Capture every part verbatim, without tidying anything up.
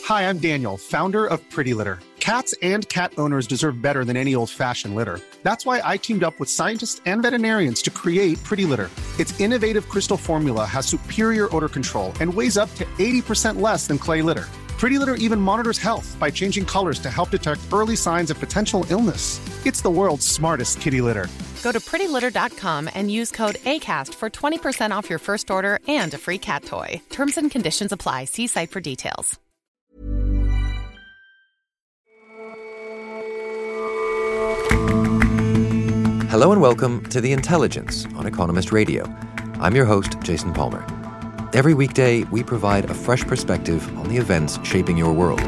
Hi, I'm Daniel, founder of Pretty Litter. Cats and cat owners deserve better than any old-fashioned litter. That's why I teamed up with scientists and veterinarians to create Pretty Litter. Its innovative crystal formula has superior odor control and weighs up to eighty percent less than clay litter. Pretty Litter even monitors health by changing colors to help detect early signs of potential illness. It's the world's smartest kitty litter. Go to pretty litter dot com and use code ACAST for twenty percent off your first order and a free cat toy. Terms and conditions apply. See site for details. Hello and welcome to The Intelligence on Economist Radio. I'm your host, Jason Palmer. Every weekday, we provide a fresh perspective on the events shaping your world.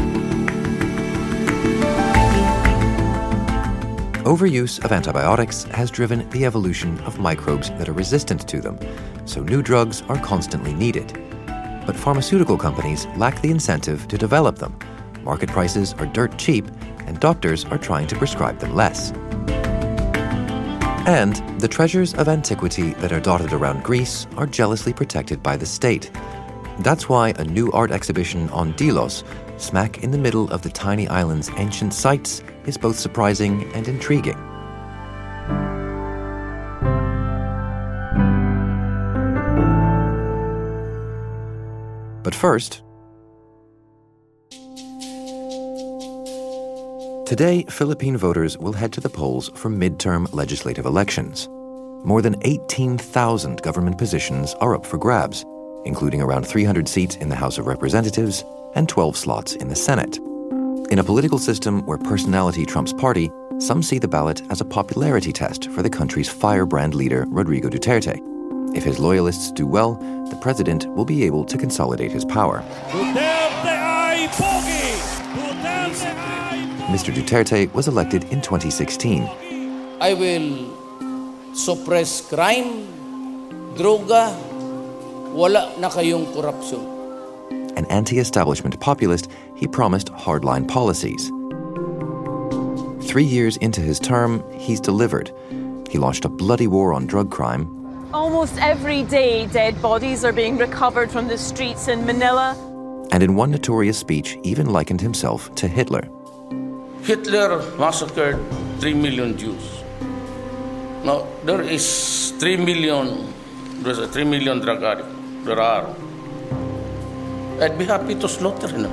Overuse of antibiotics has driven the evolution of microbes that are resistant to them, so new drugs are constantly needed. But pharmaceutical companies lack the incentive to develop them. Market prices are dirt cheap, and doctors are trying to prescribe them less. And the treasures of antiquity that are dotted around Greece are jealously protected by the state. That's why a new art exhibition on Delos, smack in the middle of the tiny island's ancient sites, is both surprising and intriguing. But first, today, Philippine voters will head to the polls for midterm legislative elections. More than eighteen thousand government positions are up for grabs, including around three hundred seats in the House of Representatives and twelve slots in the Senate. In a political system where personality trumps party, some see the ballot as a popularity test for the country's firebrand leader, Rodrigo Duterte. If his loyalists do well, the president will be able to consolidate his power. Duterte ay pogi! Duterte ay pogi! Mister Duterte was elected in twenty sixteen. I will suppress crime, droga, wala na kayong korupsyon. An anti-establishment populist, he promised hardline policies. Three years into his term, he's delivered. He launched a bloody war on drug crime. Almost every day, dead bodies are being recovered from the streets in Manila. And in one notorious speech, even likened himself to Hitler. Hitler massacred three million Jews. Now, there is three million, there's a three million drug addicts. There are. I'd be happy to slaughter them.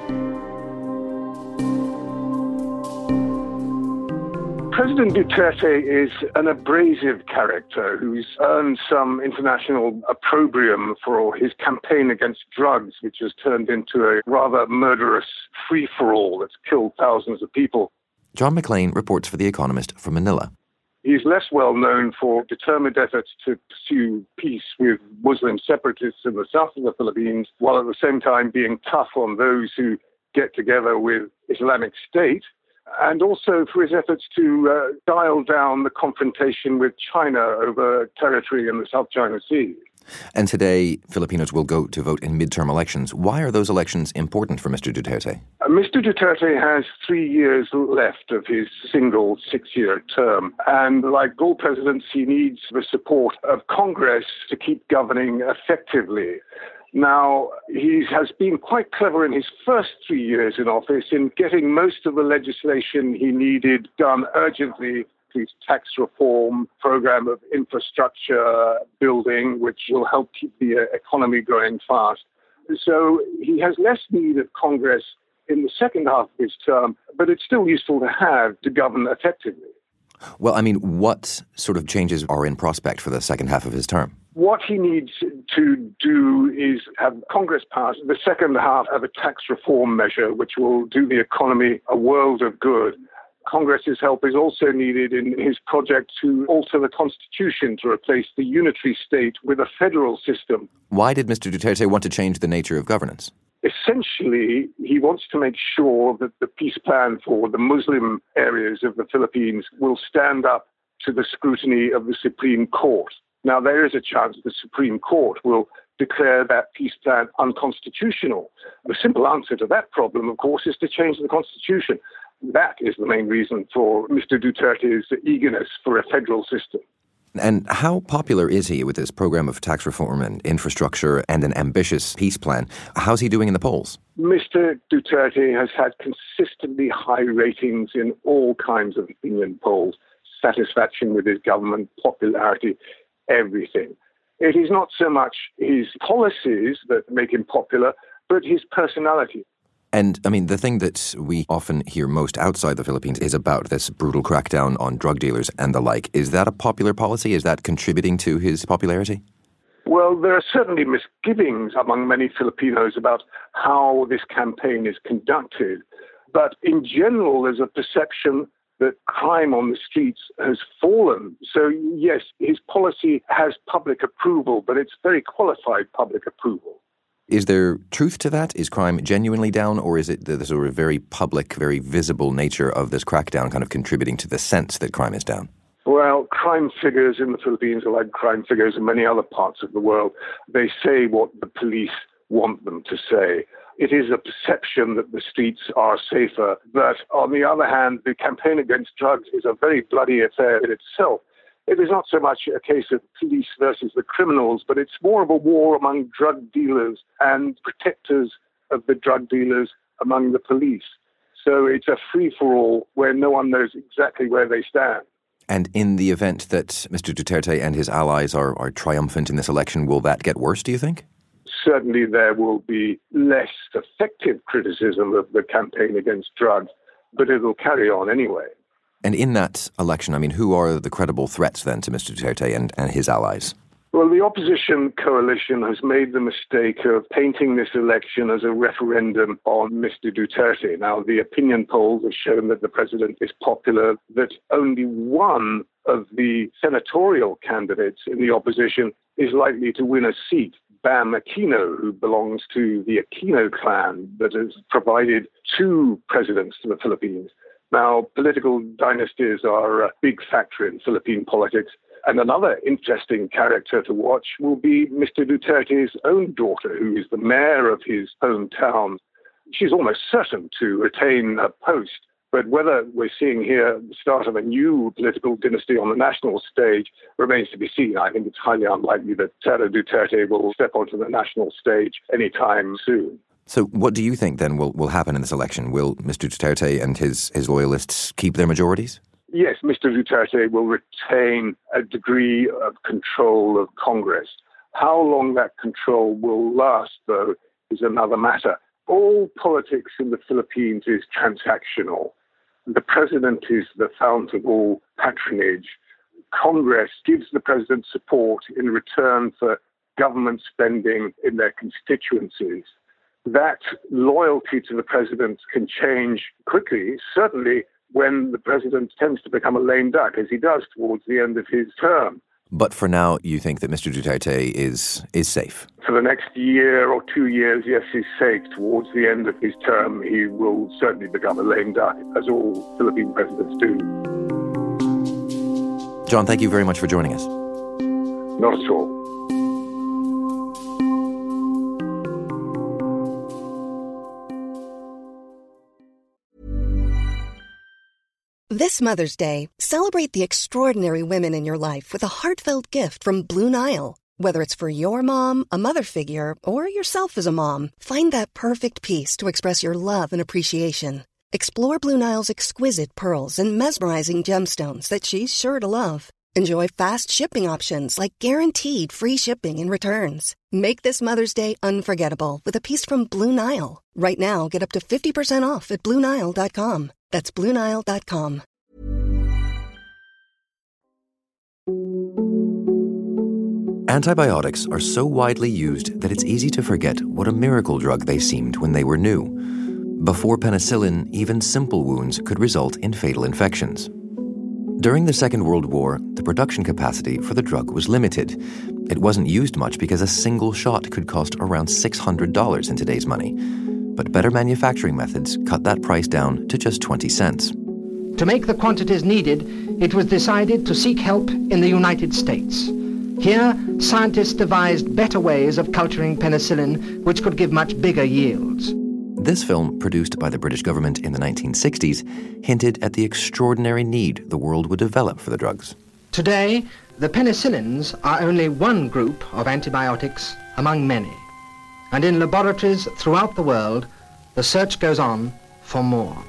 President Duterte is an abrasive character who's earned some international opprobrium for his campaign against drugs, which has turned into a rather murderous free-for-all that's killed thousands of people. John McLean reports for The Economist from Manila. He's less well known for determined efforts to pursue peace with Muslim separatists in the south of the Philippines, while at the same time being tough on those who get together with Islamic State, and also for his efforts to uh, dial down the confrontation with China over territory in the South China Sea. And today, Filipinos will go to vote in midterm elections. Why are those elections important for Mister Duterte? Uh, Mister Duterte has three years left of his single six-year term. And like all presidents, he needs the support of Congress to keep governing effectively. Now, he has been quite clever in his first three years in office in getting most of the legislation he needed done urgently. His tax reform program of infrastructure building, which will help keep the uh, economy growing fast. So he has less need of Congress in the second half of his term, but it's still useful to have to govern effectively. Well, I mean, what sort of changes are in prospect for the second half of his term? What he needs to do is have Congress pass the second half of a tax reform measure, which will do the economy a world of good. Congress's help is also needed in his project to alter the Constitution to replace the unitary state with a federal system. Why did Mister Duterte want to change the nature of governance? Essentially, he wants to make sure that the peace plan for the Muslim areas of the Philippines will stand up to the scrutiny of the Supreme Court. Now, there is a chance the Supreme Court will declare that peace plan unconstitutional. The simple answer to that problem, of course, is to change the Constitution. That is the main reason for Mister Duterte's eagerness for a federal system. And how popular is he with this program of tax reform and infrastructure and an ambitious peace plan? How's he doing in the polls? Mister Duterte has had consistently high ratings in all kinds of opinion polls, satisfaction with his government, popularity, everything. It is not so much his policies that make him popular, but his personality. And, I mean, the thing that we often hear most outside the Philippines is about this brutal crackdown on drug dealers and the like. Is that a popular policy? Is that contributing to his popularity? Well, there are certainly misgivings among many Filipinos about how this campaign is conducted. But in general, there's a perception that crime on the streets has fallen. So, yes, his policy has public approval, but it's very qualified public approval. Is there truth to that? Is crime genuinely down, or is it the sort of very public, very visible nature of this crackdown kind of contributing to the sense that crime is down? Well, crime figures in the Philippines are like crime figures in many other parts of the world. They say what the police want them to say. It is a perception that the streets are safer. But on the other hand, the campaign against drugs is a very bloody affair in itself. It is not so much a case of police versus the criminals, but it's more of a war among drug dealers and protectors of the drug dealers among the police. So it's a free-for-all where no one knows exactly where they stand. And in the event that Mister Duterte and his allies are, are triumphant in this election, will that get worse, do you think? Certainly there will be less effective criticism of the campaign against drugs, but it'll carry on anyway. And in that election, I mean, who are the credible threats then to Mister Duterte and, and his allies? Well, the opposition coalition has made the mistake of painting this election as a referendum on Mister Duterte. Now, the opinion polls have shown that the president is popular, that only one of the senatorial candidates in the opposition is likely to win a seat. Bam Aquino, who belongs to the Aquino clan that has provided two presidents to the Philippines. Now, political dynasties are a big factor in Philippine politics. And another interesting character to watch will be Mister Duterte's own daughter, who is the mayor of his hometown. She's almost certain to retain her post. But whether we're seeing here the start of a new political dynasty on the national stage remains to be seen. I think it's highly unlikely that Sara Duterte will step onto the national stage anytime soon. So what do you think then will, will happen in this election? Will Mister Duterte and his, his loyalists keep their majorities? Yes, Mister Duterte will retain a degree of control of Congress. How long that control will last, though, is another matter. All politics in the Philippines is transactional. The president is the fount of all patronage. Congress gives the president support in return for government spending in their constituencies. That loyalty to the president can change quickly, certainly when the president tends to become a lame duck, as he does towards the end of his term. But for now, you think that Mister Duterte is is safe? For the next year or two years, yes, he's safe. Towards the end of his term, he will certainly become a lame duck, as all Philippine presidents do. John, thank you very much for joining us. Not at all. This Mother's Day, celebrate the extraordinary women in your life with a heartfelt gift from Blue Nile. Whether it's for your mom, a mother figure, or yourself as a mom, find that perfect piece to express your love and appreciation. Explore Blue Nile's exquisite pearls and mesmerizing gemstones that she's sure to love. Enjoy fast shipping options like guaranteed free shipping and returns. Make this Mother's Day unforgettable with a piece from Blue Nile. Right now, get up to fifty percent off at Blue Nile dot com. That's Blue Nile dot com. Antibiotics are so widely used that it's easy to forget what a miracle drug they seemed when they were new. Before penicillin, even simple wounds could result in fatal infections. During the Second World War, the production capacity for the drug was limited. It wasn't used much because a single shot could cost around six hundred dollars in today's money. But better manufacturing methods cut that price down to just twenty cents. To make the quantities needed, it was decided to seek help in the United States. Here, scientists devised better ways of culturing penicillin, which could give much bigger yields. This film, produced by the British government in the nineteen sixties, hinted at the extraordinary need the world would develop for the drugs. Today, The penicillins are only one group of antibiotics among many. And in laboratories throughout the world, the search goes on for more.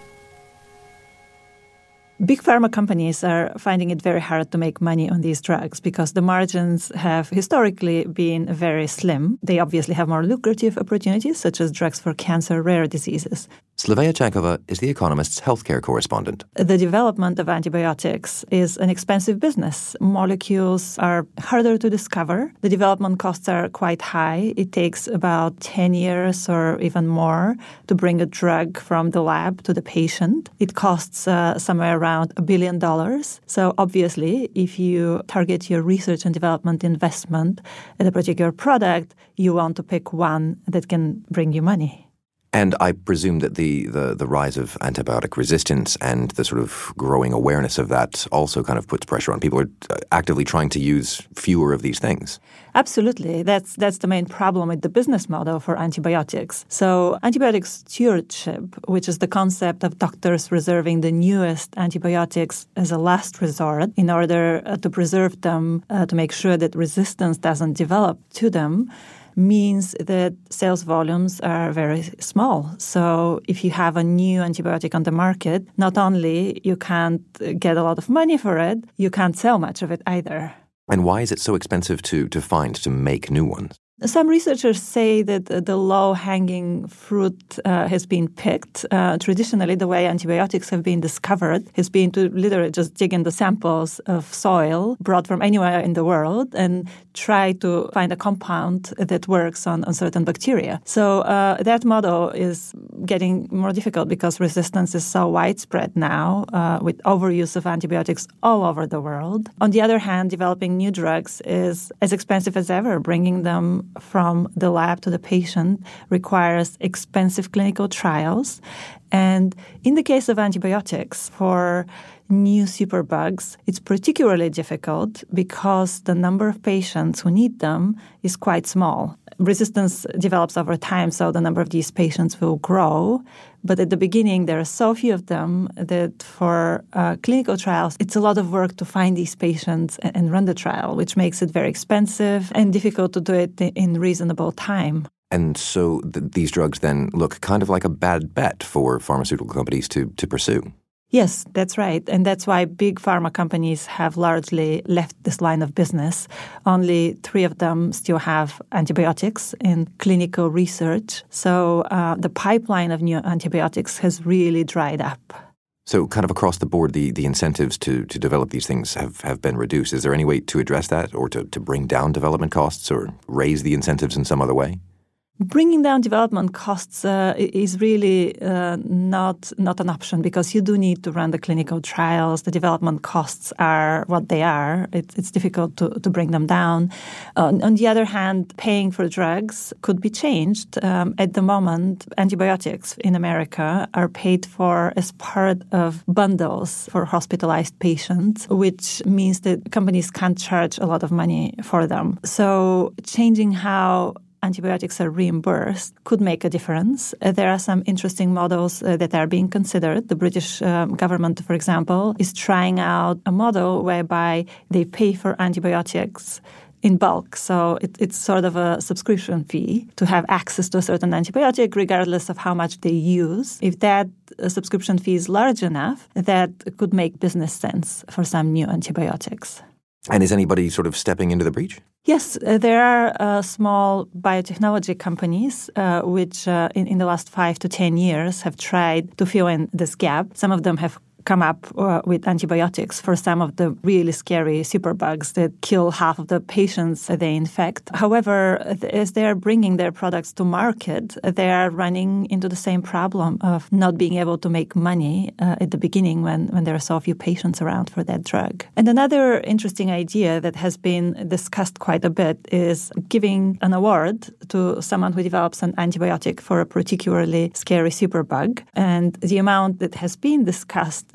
Big pharma companies are finding it very hard to make money on these drugs because the margins have historically been very slim. They obviously have more lucrative opportunities, such as drugs for cancer, rare diseases. Slavea Chankova is The Economist's healthcare correspondent. The development of antibiotics is an expensive business. Molecules are harder to discover. The development costs are quite high. It takes about ten years or even more to bring a drug from the lab to the patient. It costs uh, somewhere around a billion dollars. So obviously, if you target your research and development investment at a particular product, you want to pick one that can bring you money. And I presume that the, the, the rise of antibiotic resistance and the sort of growing awareness of that also kind of puts pressure on people. Are actively trying to use fewer of these things. Absolutely. That's that's the main problem with the business model for antibiotics. So antibiotic stewardship, which is the concept of doctors reserving the newest antibiotics as a last resort in order uh, to preserve them, uh, to make sure that resistance doesn't develop to them, means that sales volumes are very small. So if you have a new antibiotic on the market, not only you can't get a lot of money for it, you can't sell much of it either. And why is it so expensive to, to find, to make new ones? Some researchers say that the low-hanging fruit uh, has been picked. Uh, traditionally, the way antibiotics have been discovered has been to literally just dig in the samples of soil brought from anywhere in the world and try to find a compound that works on, on certain bacteria. So uh, that model is getting more difficult because resistance is so widespread now uh, with overuse of antibiotics all over the world. On the other hand, developing new drugs is as expensive as ever. Bringing them from the lab to the patient requires expensive clinical trials. And in the case of antibiotics, for new superbugs, it's particularly difficult because the number of patients who need them is quite small. Resistance develops over time, so the number of these patients will grow. But at the beginning, there are so few of them that for uh, clinical trials, it's a lot of work to find these patients and, and run the trial, which makes it very expensive and difficult to do it in reasonable time. And so th- these drugs then look kind of like a bad bet for pharmaceutical companies to, to pursue. Yes, that's right. And that's why big pharma companies have largely left this line of business. Only three of them still have antibiotics in clinical research. So uh, the pipeline of new antibiotics has really dried up. So kind of across the board, the, the incentives to, to develop these things have, have been reduced. Is there any way to address that or to, to bring down development costs or raise the incentives in some other way? Bringing down development costs uh, is really uh, not not an option because you do need to run the clinical trials. The development costs are what they are. It, it's difficult to, to bring them down. Uh, on the other hand, paying for drugs could be changed. Um, at the moment, antibiotics in America are paid for as part of bundles for hospitalized patients, which means that companies can't charge a lot of money for them. So changing how antibiotics are reimbursed could make a difference. Uh, there are some interesting models uh, that are being considered. The British um, government, for example, is trying out a model whereby they pay for antibiotics in bulk. So it, it's sort of a subscription fee to have access to a certain antibiotic regardless of how much they use. If that uh, subscription fee is large enough, that could make business sense for some new antibiotics. And is anybody sort of stepping into the breach? Yes, uh, there are uh, small biotechnology companies uh, which uh, in, in the last five to ten years have tried to fill in this gap. Some of them have come up uh, with antibiotics for some of the really scary superbugs that kill half of the patients they infect. However, as they are bringing their products to market, they are running into the same problem of not being able to make money uh, at the beginning when, when there are so few patients around for that drug. And another interesting idea that has been discussed quite a bit is giving an award to someone who develops an antibiotic for a particularly scary superbug. And the amount that has been discussed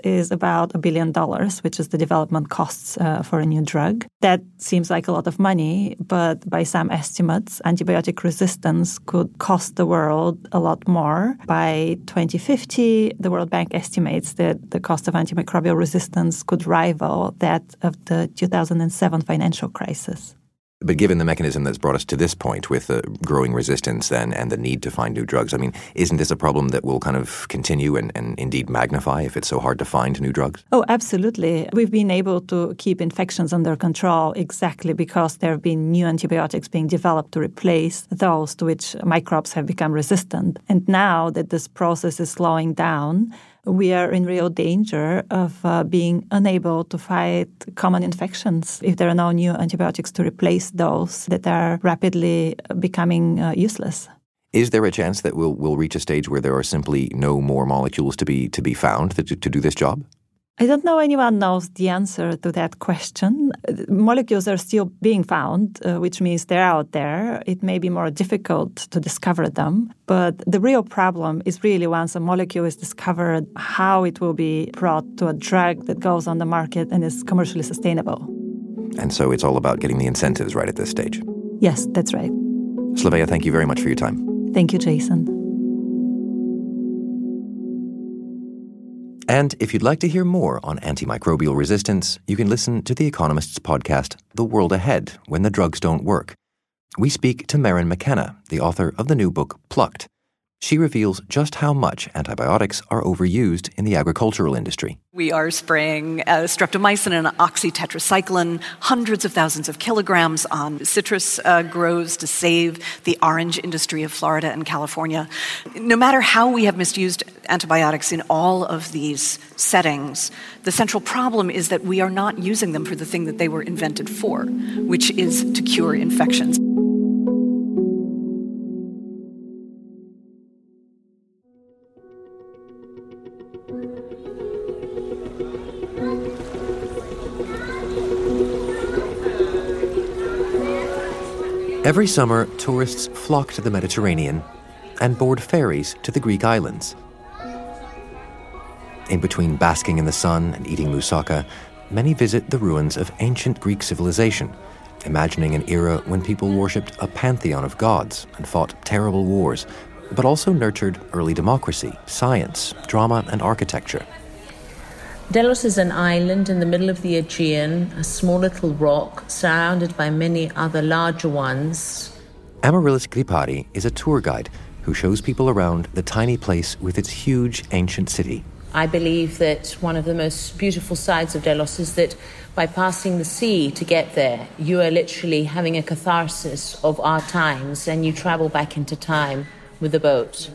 is about a billion dollars, which is the development costs uh, for a new drug. That seems like a lot of money, but by some estimates, antibiotic resistance could cost the world a lot more. By twenty fifty, the World Bank estimates that the cost of antimicrobial resistance could rival that of the two thousand seven financial crisis. But given the mechanism that's brought us to this point with the growing resistance then and the need to find new drugs, I mean, isn't this a problem that will kind of continue and, and indeed magnify if it's so hard to find new drugs? Oh, absolutely. We've been able to keep infections under control exactly because there have been new antibiotics being developed to replace those to which microbes have become resistant. And now that this process is slowing down, we are in real danger of uh, being unable to fight common infections if there are no new antibiotics to replace those that are rapidly becoming uh, useless. Is there a chance that we'll we'll reach a stage where there are simply no more molecules to be to be found to, to do this job? I don't know anyone knows the answer to that question. Molecules are still being found, uh, which means they're out there. It may be more difficult to discover them, but the real problem is really once a molecule is discovered, how it will be brought to a drug that goes on the market and is commercially sustainable. And so it's all about getting the incentives right at this stage. Yes, that's right. Slavea, thank you very much for your time. Thank you, Jason. And if you'd like to hear more on antimicrobial resistance, you can listen to The Economist's podcast, The World Ahead, When the Drugs Don't Work. We speak to Maren McKenna, the author of the new book, Plucked. She reveals just how much antibiotics are overused in the agricultural industry. We are spraying uh, streptomycin and oxytetracycline, hundreds of thousands of kilograms on citrus uh, groves to save the orange industry of Florida and California. No matter how we have misused antibiotics in all of these settings, the central problem is that we are not using them for the thing that they were invented for, which is to cure infections. Every summer, tourists flock to the Mediterranean and board ferries to the Greek islands. In between basking in the sun and eating moussaka, many visit the ruins of ancient Greek civilization, imagining an era when people worshipped a pantheon of gods and fought terrible wars, but also nurtured early democracy, science, drama, and architecture. Delos is an island in the middle of the Aegean, a small little rock surrounded by many other larger ones. Amaryllis Gripari is a tour guide who shows people around the tiny place with its huge ancient city. I believe that one of the most beautiful sides of Delos is that by passing the sea to get there, you are literally having a catharsis of our times and you travel back into time with a boat.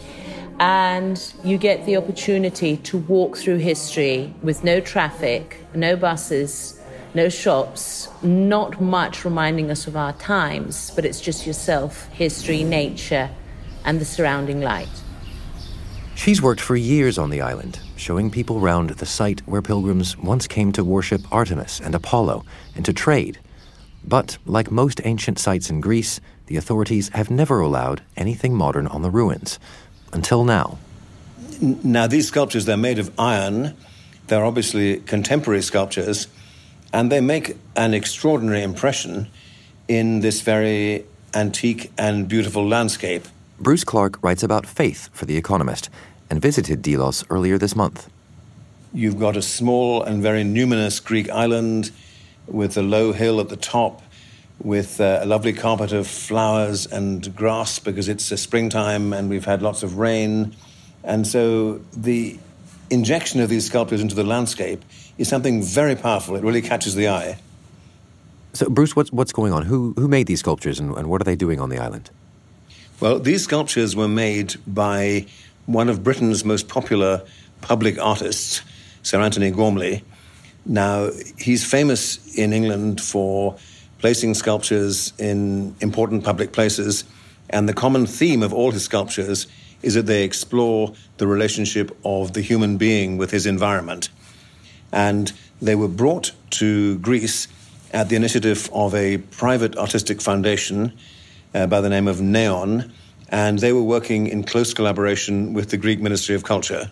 And you get the opportunity to walk through history with no traffic, no buses, no shops, not much reminding us of our times, but it's just yourself, history, nature, and the surrounding light. She's worked for years on the island, showing people round the site where pilgrims once came to worship Artemis and Apollo and to trade. But like most ancient sites in Greece, the authorities have never allowed anything modern on the ruins. Until now. Now, these sculptures, they're made of iron. They're obviously contemporary sculptures, and they make an extraordinary impression in this very antique and beautiful landscape. Bruce Clark writes about faith for The Economist and visited Delos earlier this month. You've got a small and very numinous Greek island with a low hill at the top, with uh, a lovely carpet of flowers and grass because it's a springtime and we've had lots of rain. And so the injection of these sculptures into the landscape is something very powerful. It really catches the eye. So, Bruce, what's, what's going on? Who, who made these sculptures and, and what are they doing on the island? Well, these sculptures were made by one of Britain's most popular public artists, Sir Anthony Gormley. Now, he's famous in England for placing sculptures in important public places, and the common theme of all his sculptures is that they explore the relationship of the human being with his environment. And they were brought to Greece at the initiative of a private artistic foundation uh, by the name of Neon, and they were working in close collaboration with the Greek Ministry of Culture.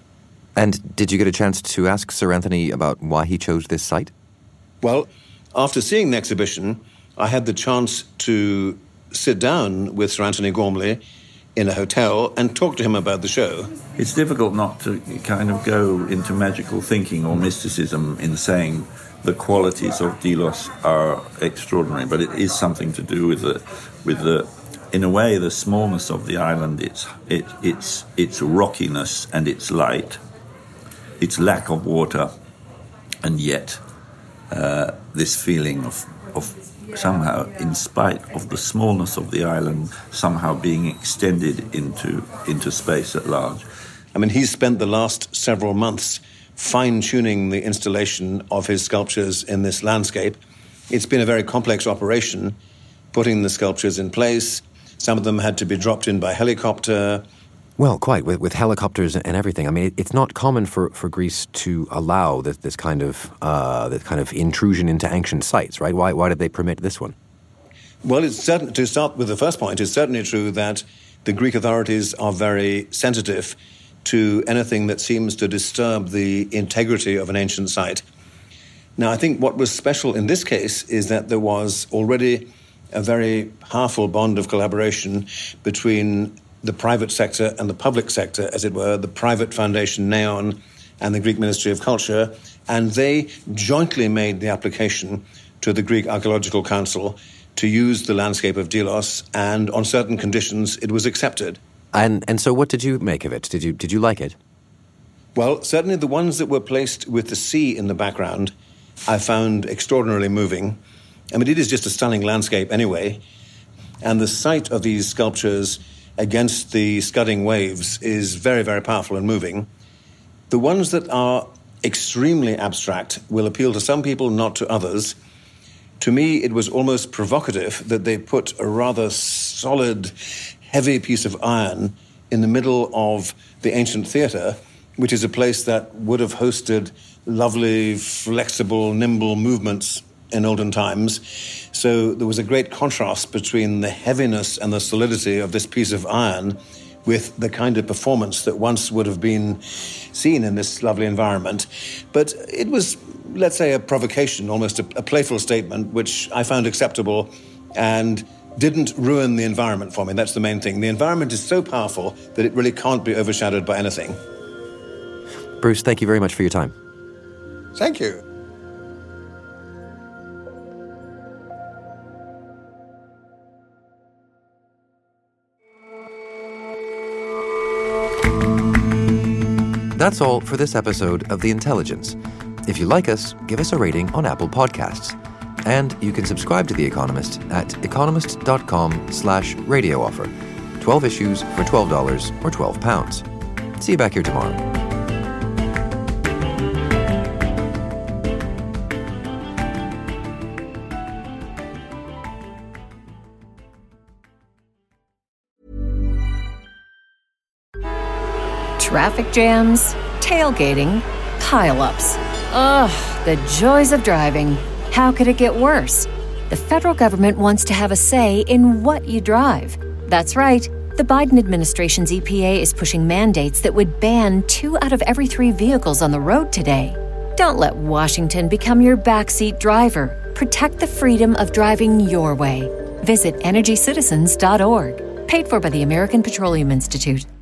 And did you get a chance to ask Sir Anthony about why he chose this site? Well, after seeing the exhibition, I had the chance to sit down with Sir Anthony Gormley in a hotel and talk to him about the show. It's difficult not to kind of go into magical thinking or mysticism in saying the qualities of Delos are extraordinary, but it is something to do with the, with the, in a way, the smallness of the island, its it, its its rockiness and its light, its lack of water, and yet uh, this feeling of of somehow, in spite of the smallness of the island, somehow being extended into into space at large. I mean, he's spent the last several months fine-tuning the installation of his sculptures in this landscape. It's been a very complex operation, putting the sculptures in place. Some of them had to be dropped in by helicopter. Well, quite, with, with helicopters and everything. I mean, it, it's not common for, for Greece to allow this, this kind of uh, this kind of intrusion into ancient sites, right? Why why did they permit this one? Well, it's certain, to start with the first point, it's certainly true that the Greek authorities are very sensitive to anything that seems to disturb the integrity of an ancient site. Now, I think what was special in this case is that there was already a very powerful bond of collaboration between the private sector and the public sector, as it were, the private foundation Neon and the Greek Ministry of Culture, and they jointly made the application to the Greek Archaeological Council to use the landscape of Delos, and on certain conditions it was accepted. And and so what did you make of it? Did you did you like it? Well, certainly the ones that were placed with the sea in the background I found extraordinarily moving. I mean, it is just a stunning landscape anyway, and the sight of these sculptures against the scudding waves is very, very powerful and moving. The ones that are extremely abstract will appeal to some people, not to others. To me, it was almost provocative that they put a rather solid, heavy piece of iron in the middle of the ancient theatre, which is a place that would have hosted lovely, flexible, nimble movements in olden times. So there was a great contrast between the heaviness and the solidity of this piece of iron with the kind of performance that once would have been seen in this lovely environment. But it was, let's say, a provocation, almost a, a playful statement, which I found acceptable and didn't ruin the environment for me. That's the main thing. The environment is so powerful that it really can't be overshadowed by anything. Bruce, thank you very much for your time. Thank you. That's all for this episode of The Intelligence. If you like us, give us a rating on Apple Podcasts. And you can subscribe to The Economist at economist.com slash radio offer. twelve issues for twelve dollars or twelve pounds. See you back here tomorrow. Traffic jams, tailgating, pile-ups. Ugh, the joys of driving. How could it get worse? The federal government wants to have a say in what you drive. That's right. The Biden administration's E P A is pushing mandates that would ban two out of every three vehicles on the road today. Don't let Washington become your backseat driver. Protect the freedom of driving your way. Visit energy citizens dot org. Paid for by the American Petroleum Institute.